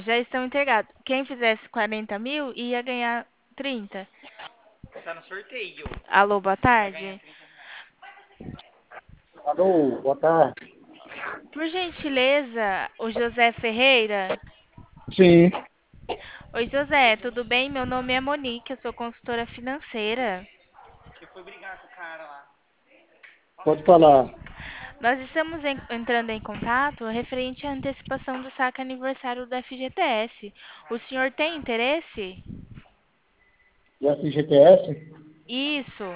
Já estão integrados. Quem fizesse 40 mil ia ganhar 30. Tá no sorteio. Alô, boa Vai ganhar tarde. 30 reais. Alô, boa tarde. Por gentileza, o José Ferreira. Sim, Oi, José, tudo bem? Meu nome é Monique, eu sou consultora financeira. Você foi brigar com o cara lá. pode falar. Nós estamos entrando em contato referente à antecipação do saque aniversário do FGTS. O senhor tem interesse? E FGTS? Isso.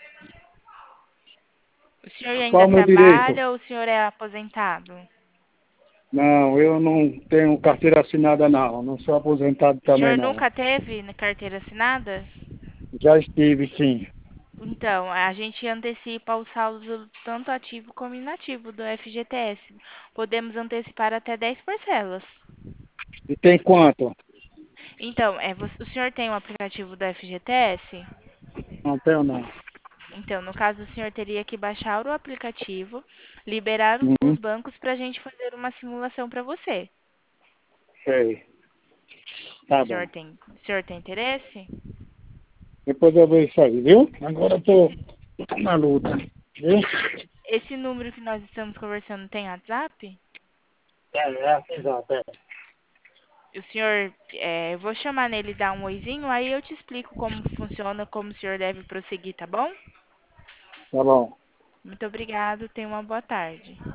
O senhor ainda Qual o meu direito? trabalha ou o senhor é aposentado? Não, eu não tenho carteira assinada, não. Não sou aposentado O também, senhor não. nunca teve na carteira assinada? Já estive, sim. Então, a gente antecipa o saldo tanto ativo como inativo do FGTS. Podemos antecipar até 10 parcelas. E tem quanto? Então, o senhor tem o aplicativo do FGTS? Não tenho, não. Então, no caso, o senhor teria que baixar o aplicativo, liberar os Uhum, bancos para a gente fazer uma simulação para você. sei. Tá bom. O senhor tem interesse? Depois eu vejo isso aí, viu? Agora eu tô na luta. Viu? Esse número que nós estamos conversando tem WhatsApp? Exato, é. O senhor, eu vou chamar nele e dar um oizinho, aí eu te explico como funciona, como o senhor deve prosseguir, tá bom? Tá bom. Muito obrigado, tenha uma boa tarde.